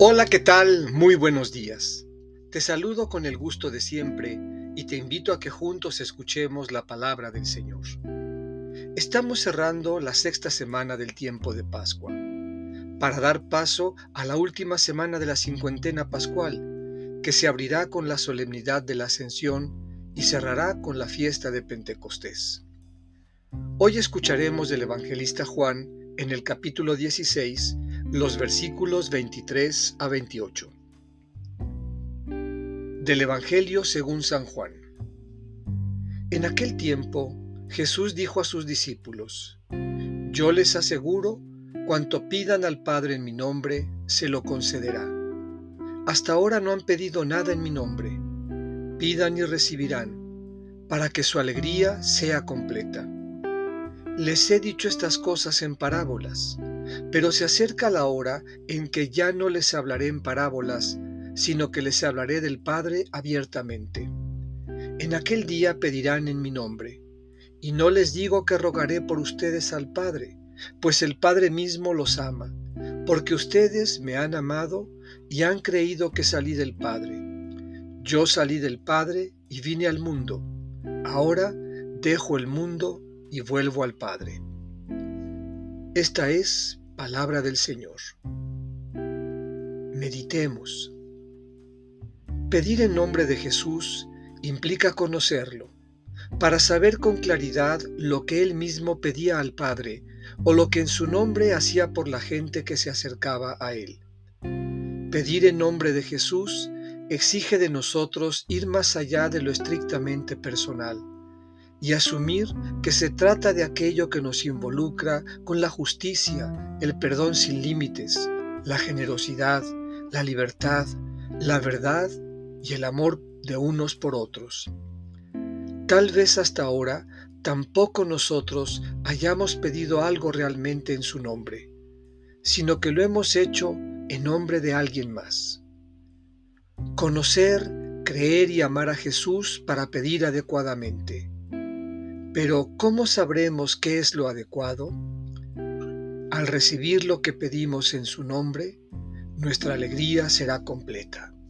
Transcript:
Hola, ¿qué tal? Muy buenos días. Te saludo con el gusto de siempre y te invito a que juntos escuchemos la palabra del Señor. Estamos cerrando la sexta semana del tiempo de Pascua, para dar paso a la última semana de la cincuentena pascual, que se abrirá con la solemnidad de la Ascensión y cerrará con la fiesta de Pentecostés. Hoy escucharemos del evangelista Juan en el capítulo 16, los versículos 23 a 28. Del Evangelio según San Juan. En aquel tiempo, Jesús dijo a sus discípulos: Yo les aseguro, cuanto pidan al Padre en mi nombre, se lo concederá. Hasta ahora no han pedido nada en mi nombre. Pidan y recibirán, para que su alegría sea completa. Les he dicho estas cosas en parábolas, pero se acerca la hora en que ya no les hablaré en parábolas, sino que les hablaré del Padre abiertamente. En aquel día pedirán en mi nombre, y no les digo que rogaré por ustedes al Padre, pues el Padre mismo los ama, porque ustedes me han amado y han creído que salí del Padre. Yo salí del Padre y vine al mundo. Ahora dejo el mundo y vuelvo al Padre. Esta es palabra del Señor. Meditemos. Pedir en nombre de Jesús implica conocerlo, para saber con claridad lo que Él mismo pedía al Padre o lo que en su nombre hacía por la gente que se acercaba a Él. Pedir en nombre de Jesús exige de nosotros ir más allá de lo estrictamente personal y asumir que se trata de aquello que nos involucra con la justicia, el perdón sin límites, la generosidad, la libertad, la verdad y el amor de unos por otros. Tal vez hasta ahora tampoco nosotros hayamos pedido algo realmente en su nombre, sino que lo hemos hecho en nombre de alguien más. Conocer, creer y amar a Jesús para pedir adecuadamente. Pero ¿cómo sabremos qué es lo adecuado? Al recibir lo que pedimos en su nombre, nuestra alegría será completa.